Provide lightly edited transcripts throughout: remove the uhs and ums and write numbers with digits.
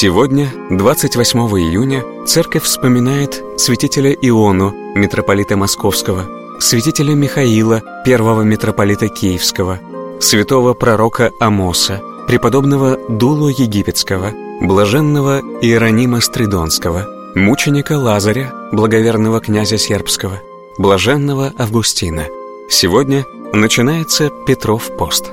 Сегодня, 28 июня, Церковь вспоминает святителя Иону, митрополита Московского, святителя Михаила, первого митрополита Киевского, святого пророка Амоса, преподобного Дулу Египетского, блаженного Иеронима Стридонского, мученика Лазаря, благоверного князя Сербского, блаженного Августина. Сегодня начинается Петров пост.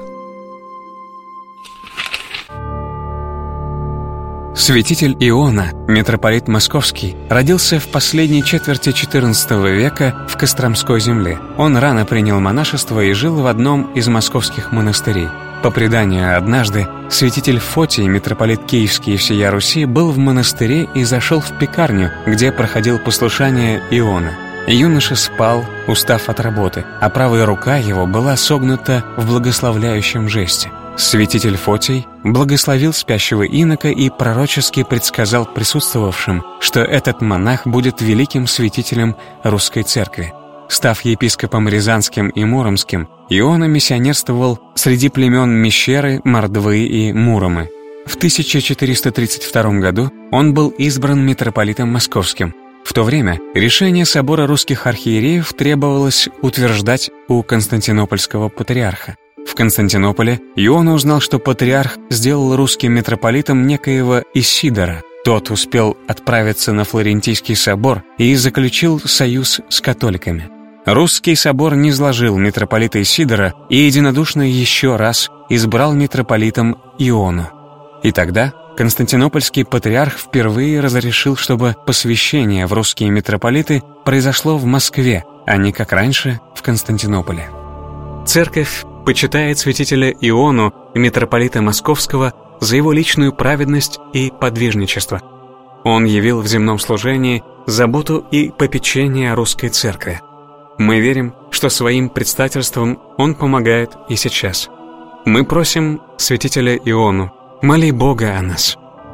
Святитель Иона, митрополит Московский, родился в последней четверти XIV века в Костромской земле. Он рано принял монашество и жил в одном из московских монастырей. По преданию, однажды святитель Фотий, митрополит Киевский и всея Руси, был в монастыре и зашел в пекарню, где проходил послушание Иона. Юноша спал, устав от работы, а правая рука его была согнута в благословляющем жесте. Святитель Фотий благословил спящего инока и пророчески предсказал присутствовавшим, что этот монах будет великим святителем русской церкви. Став епископом Рязанским и Муромским, Иона миссионерствовал среди племен Мещеры, Мордвы и Муромы. В 1432 году он был избран митрополитом Московским. В то время решение собора русских архиереев требовалось утверждать у константинопольского патриарха. В Константинополе Иона узнал, что патриарх сделал русским митрополитом некоего Исидора. Тот успел отправиться на Флорентийский собор и заключил союз с католиками. Русский собор низложил митрополита Исидора и единодушно еще раз избрал митрополитом Иону. И тогда Константинопольский патриарх впервые разрешил, чтобы посвящение в русские митрополиты произошло в Москве, а не, как раньше, в Константинополе. Церковь почитает святителя Иону, митрополита Московского, за его личную праведность и подвижничество. Он явил в земном служении заботу и попечение о русской церкви. Мы верим, что своим предстательством он помогает и сейчас. Мы просим святителя Иону, моли Бога о нас.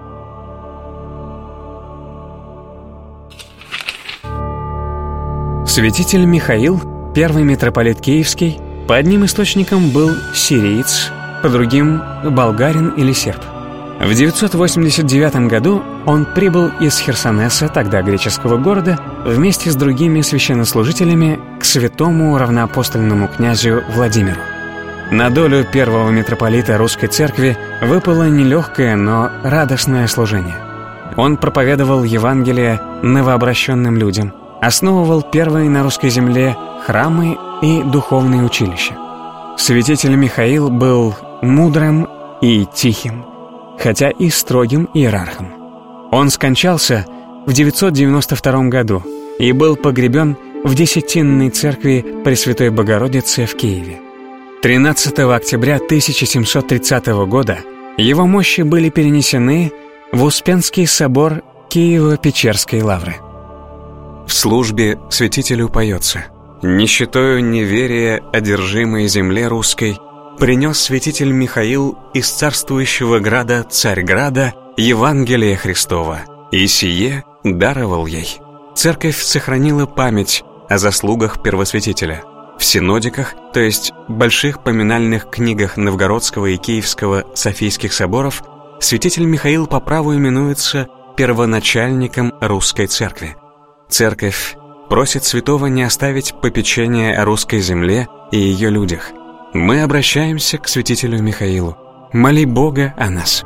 Святитель Михаил, первый митрополит Киевский, по одним источникам был сириец, по другим – болгарин или серб. В 989 году он прибыл из Херсонеса, тогда греческого города, вместе с другими священнослужителями к святому равноапостольному князю Владимиру. На долю первого митрополита русской церкви выпало нелегкое, но радостное служение. Он проповедовал Евангелие новообращенным людям, основывал первые на русской земле храмы и духовные училища. Святитель Михаил был мудрым и тихим, хотя и строгим иерархом. Он скончался в 992 году и был погребен в Десятинной церкви Пресвятой Богородицы в Киеве. 13 октября 1730 года его мощи были перенесены в Успенский собор Киево-Печерской лавры. В службе святителю поется: «Нищетою неверия одержимой земле русской принес святитель Михаил из царствующего града Царьграда Евангелие Христово, и сие даровал ей». Церковь сохранила память о заслугах первосвятителя. В синодиках, то есть больших поминальных книгах Новгородского и Киевского Софийских соборов, святитель Михаил по праву именуется первоначальником русской церкви. Церковь просит святого не оставить попечения о русской земле и ее людях. Мы обращаемся к святителю Михаилу. Моли Бога о нас.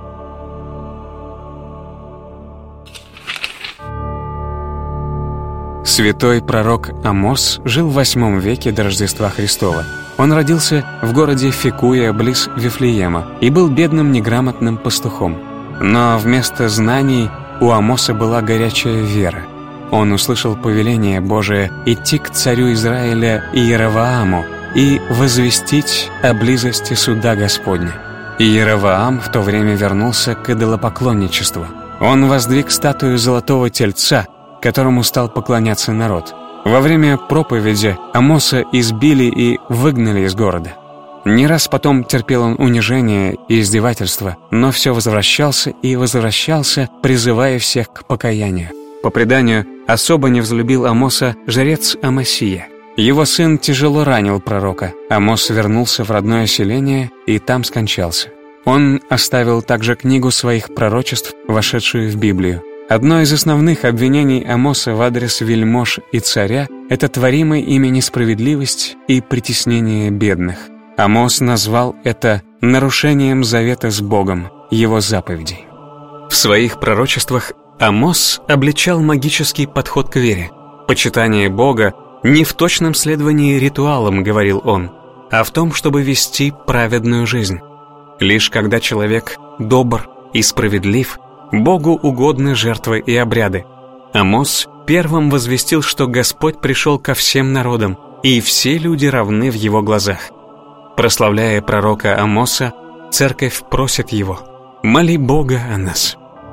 Святой пророк Амос жил в VIII веке до Рождества Христова. Он родился в городе Фикуя близ Вифлеема и был бедным неграмотным пастухом. Но вместо знаний у Амоса была горячая вера. Он услышал повеление Божие идти к царю Израиля Иеровоаму и возвестить о близости суда Господня. Иеровоам в то время вернулся к идолопоклонничеству. Он воздвиг статую золотого тельца, которому стал поклоняться народ. Во время проповеди Амоса избили и выгнали из города. Не раз потом терпел он унижение и издевательства, но все возвращался и возвращался, призывая всех к покаянию. По преданию, особо не взлюбил Амоса жрец Амасия. Его сын тяжело ранил пророка. Амос вернулся в родное селение и там скончался. Он оставил также книгу своих пророчеств, вошедшую в Библию. Одно из основных обвинений Амоса в адрес вельмож и царя — это творимая ими несправедливость и притеснение бедных. Амос назвал это нарушением завета с Богом, его заповедей. В своих пророчествах Амос обличал магический подход к вере. Почитание Бога не в точном следовании ритуалам, говорил он, а в том, чтобы вести праведную жизнь. Лишь когда человек добр и справедлив, Богу угодны жертвы и обряды. Амос первым возвестил, что Господь пришел ко всем народам, и все люди равны в его глазах. Прославляя пророка Амоса, церковь просит его: «Моли Бога о нас».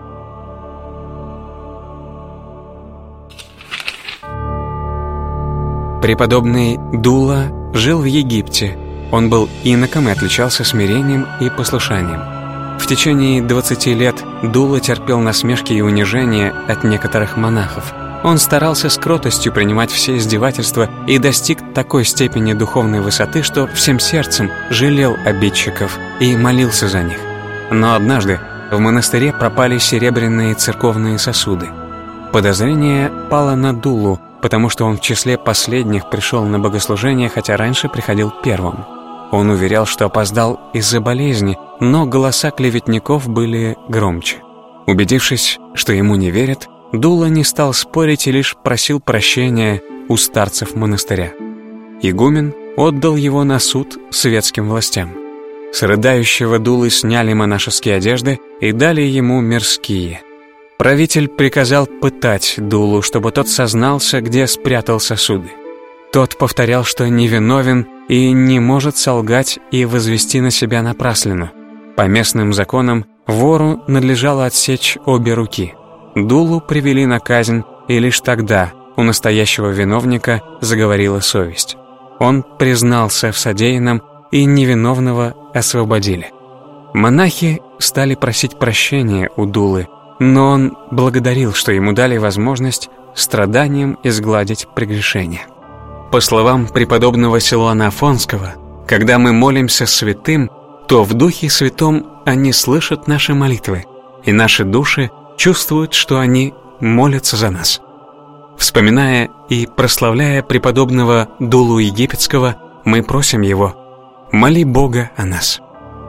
Преподобный Дула жил в Египте. Он был иноком и отличался смирением и послушанием. В течение 20 лет Дула терпел насмешки и унижения от некоторых монахов. Он старался с кротостью принимать все издевательства и достиг такой степени духовной высоты, что всем сердцем жалел обидчиков и молился за них. Но однажды в монастыре пропали серебряные церковные сосуды. Подозрение пало на Дулу, потому что он в числе последних пришел на богослужение, хотя раньше приходил первым. Он уверял, что опоздал из-за болезни, но голоса клеветников были громче. Убедившись, что ему не верят, Дула не стал спорить и лишь просил прощения у старцев монастыря. Игумен отдал его на суд светским властям. С рыдающего Дулы сняли монашеские одежды и дали ему мирские. Правитель приказал пытать Дулу, чтобы тот сознался, где спрятал сосуды. Тот повторял, что невиновен и не может солгать и возвести на себя напраслину. По местным законам вору надлежало отсечь обе руки. Дулу привели на казнь, и лишь тогда у настоящего виновника заговорила совесть. Он признался в содеянном, и невиновного освободили. Монахи стали просить прощения у Дулы, но он благодарил, что ему дали возможность страданием изгладить прегрешение. По словам преподобного Силуана Афонского, когда мы молимся святым, то в Духе Святом они слышат наши молитвы, и наши души чувствуют, что они молятся за нас. Вспоминая и прославляя преподобного Дулу Египетского, мы просим его: «Моли Бога о нас».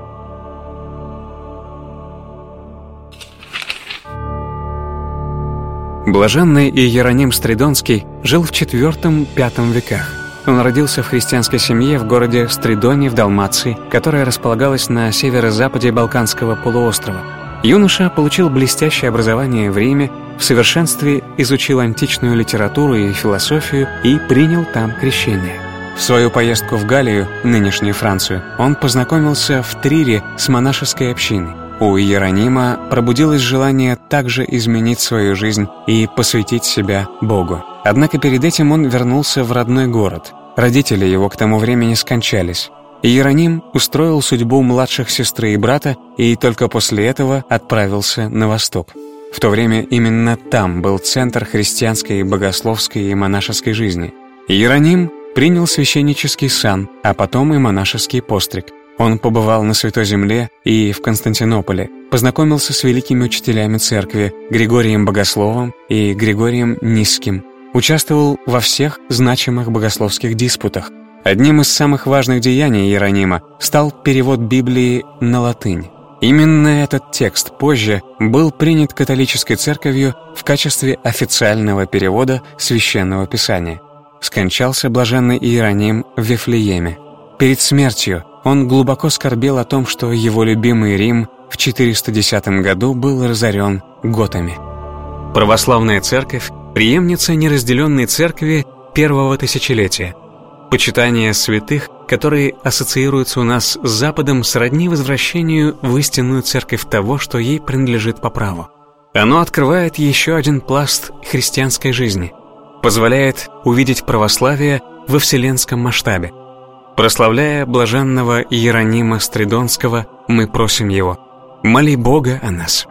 Блаженный Иероним Стридонский жил в IV-V веках. Он родился в христианской семье в городе Стридоне в Далмации, которая располагалась на северо-западе Балканского полуострова. Юноша получил блестящее образование в Риме, в совершенстве изучил античную литературу и философию и принял там крещение. В свою поездку в Галлию, нынешнюю Францию, он познакомился в Трире с монашеской общиной. У Иеронима пробудилось желание также изменить свою жизнь и посвятить себя Богу. Однако перед этим он вернулся в родной город. Родители его к тому времени скончались. Иероним устроил судьбу младших сестры и брата и только после этого отправился на восток. В то время именно там был центр христианской, богословской и монашеской жизни. Иероним принял священнический сан, а потом и монашеский постриг. Он побывал на Святой Земле и в Константинополе, познакомился с великими учителями церкви Григорием Богословом и Григорием Нисским, участвовал во всех значимых богословских диспутах. Одним из самых важных деяний Иеронима стал перевод Библии на латынь. Именно этот текст позже был принят католической церковью в качестве официального перевода Священного Писания. Скончался блаженный Иероним в Вифлееме. Перед смертью он глубоко скорбел о том, что его любимый Рим в 410 году был разорен готами. Православная церковь – преемница неразделенной церкви первого тысячелетия. Почитание святых, которые ассоциируются у нас с Западом, сродни возвращению в истинную церковь того, что ей принадлежит по праву. Оно открывает еще один пласт христианской жизни, позволяет увидеть православие во вселенском масштабе. Прославляя блаженного Иеронима Стридонского, мы просим его: «Моли Бога о нас».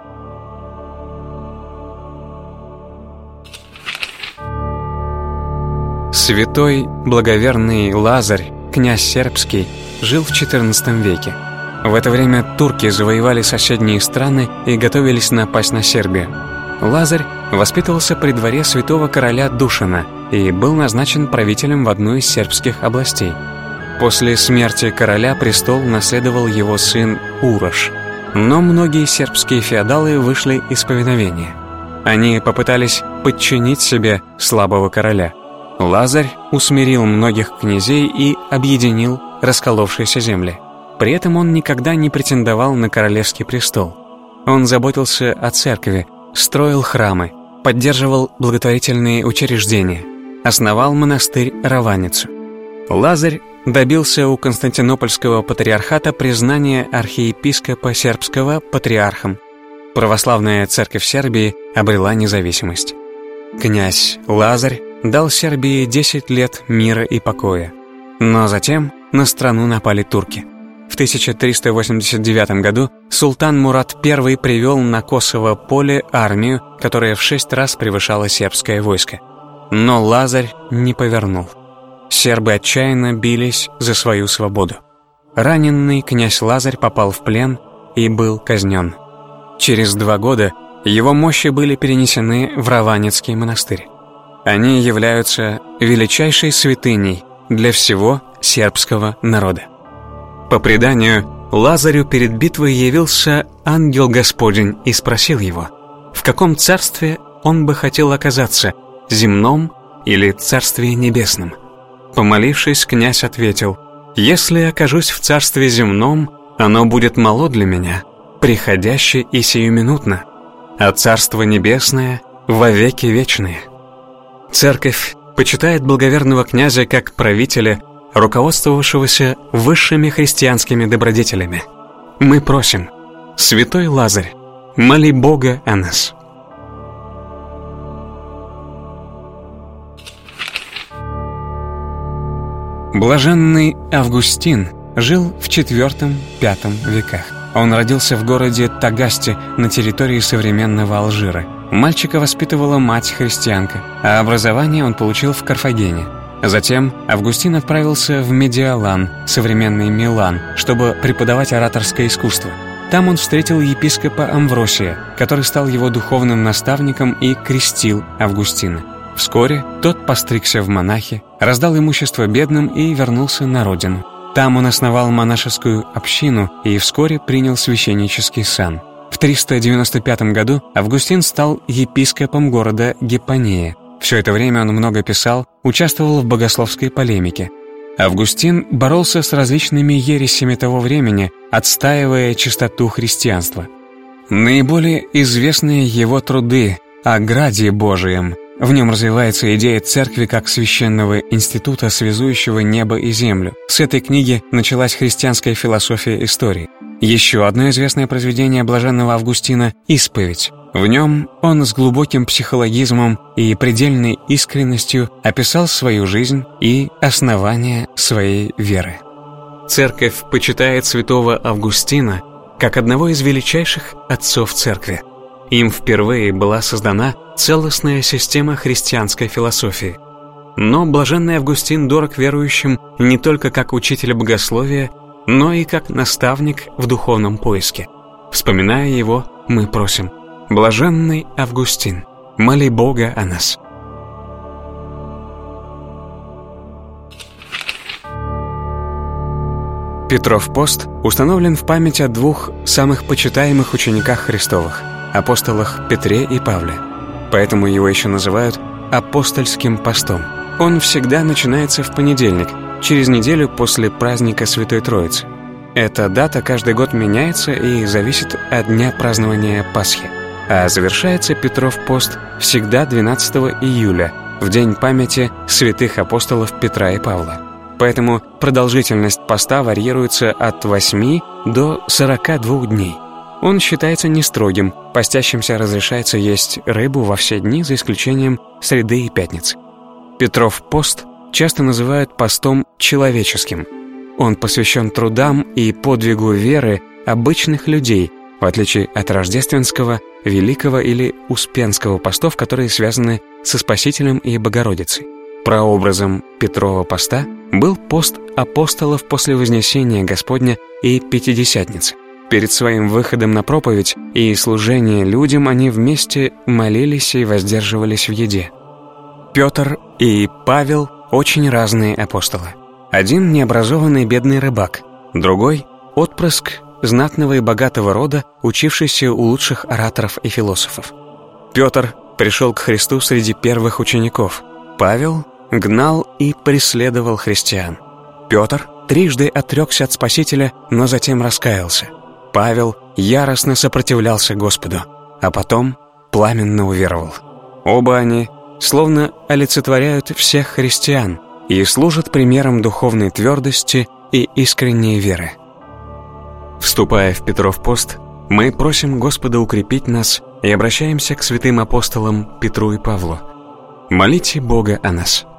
Святой благоверный Лазарь, князь сербский, жил в XIV веке. В это время турки завоевали соседние страны и готовились напасть на Сербию. Лазарь воспитывался при дворе святого короля Душана и был назначен правителем в одну из сербских областей. После смерти короля престол наследовал его сын Урош, но многие сербские феодалы вышли из повиновения. Они попытались подчинить себе слабого короля. Лазарь усмирил многих князей и объединил расколовшиеся земли. При этом он никогда не претендовал на королевский престол. Он заботился о церкви, строил храмы, поддерживал благотворительные учреждения, основал монастырь Раваницу. Лазарь добился у Константинопольского патриархата признания архиепископа сербского патриархом. Православная церковь Сербии обрела независимость. Князь Лазарь дал Сербии 10 лет мира и покоя. Но затем на страну напали турки. В 1389 году султан Мурат I привел на Косово поле армию, которая в 6 раз превышала сербское войско. Но Лазарь не повернул. Сербы отчаянно бились за свою свободу. Раненый князь Лазарь попал в плен и был казнен. Через 2 года его мощи были перенесены в Раваницкий монастырь. Они являются величайшей святыней для всего сербского народа. По преданию, Лазарю перед битвой явился ангел Господень и спросил его, в каком царстве он бы хотел оказаться, земном или царстве небесном. Помолившись, князь ответил: «Если окажусь в царстве земном, оно будет мало для меня, приходяще и сиюминутно, а царство небесное вовеки вечное». Церковь почитает благоверного князя как правителя, руководствовавшегося высшими христианскими добродетелями. Мы просим: святой Лазарь, моли Бога о нас. Блаженный Августин жил в IV-V веках. Он родился в городе Тагасте на территории современного Алжира. Мальчика воспитывала мать-христианка, а образование он получил в Карфагене. Затем Августин отправился в Медиалан, современный Милан, чтобы преподавать ораторское искусство. Там он встретил епископа Амвросия, который стал его духовным наставником и крестил Августина. Вскоре тот постригся в монахи, раздал имущество бедным и вернулся на родину. Там он основал монашескую общину и вскоре принял священнический сан. В 395 году Августин стал епископом города Гиппонея. Все это время он много писал, участвовал в богословской полемике. Августин боролся с различными ересями того времени, отстаивая чистоту христианства. Наиболее известные его труды о Граде Божием. В нем развивается идея церкви как священного института, связующего небо и землю. С этой книги началась христианская философия истории. Еще одно известное произведение блаженного Августина – «Исповедь». В нем он с глубоким психологизмом и предельной искренностью описал свою жизнь и основания своей веры. Церковь почитает святого Августина как одного из величайших отцов церкви. Им впервые была создана целостная система христианской философии. Но блаженный Августин дорог верующим не только как учитель богословия, но и как наставник в духовном поиске. Вспоминая его, мы просим: блаженный Августин, моли Бога о нас. Петров пост установлен в память о 2 самых почитаемых учениках Христовых – апостолах Петре и Павле. Поэтому его еще называют апостольским постом. Он всегда начинается в понедельник, через неделю после праздника Святой Троицы. Эта дата каждый год меняется и зависит от дня празднования Пасхи. А завершается Петров пост всегда 12 июля, в день памяти святых апостолов Петра и Павла. Поэтому продолжительность поста варьируется от 8 до 42 дней. Он считается нестрогим, постящимся разрешается есть рыбу во все дни, за исключением среды и пятницы. Петров пост часто называют постом человеческим. Он посвящен трудам и подвигу веры обычных людей, в отличие от рождественского, великого или успенского постов, которые связаны со Спасителем и Богородицей. Прообразом Петрова поста был пост апостолов после Вознесения Господня и Пятидесятницы. Перед своим выходом на проповедь и служение людям они вместе молились и воздерживались в еде. Петр и Павел – очень разные апостолы. Один – необразованный бедный рыбак, другой – отпрыск знатного и богатого рода, учившийся у лучших ораторов и философов. Петр пришел к Христу среди первых учеников. Павел гнал и преследовал христиан. Петр трижды отрекся от Спасителя, но затем раскаялся. Павел яростно сопротивлялся Господу, а потом пламенно уверовал. Оба они словно олицетворяют всех христиан и служат примером духовной твердости и искренней веры. Вступая в Петров пост, мы просим Господа укрепить нас и обращаемся к святым апостолам Петру и Павлу. Молите Бога о нас.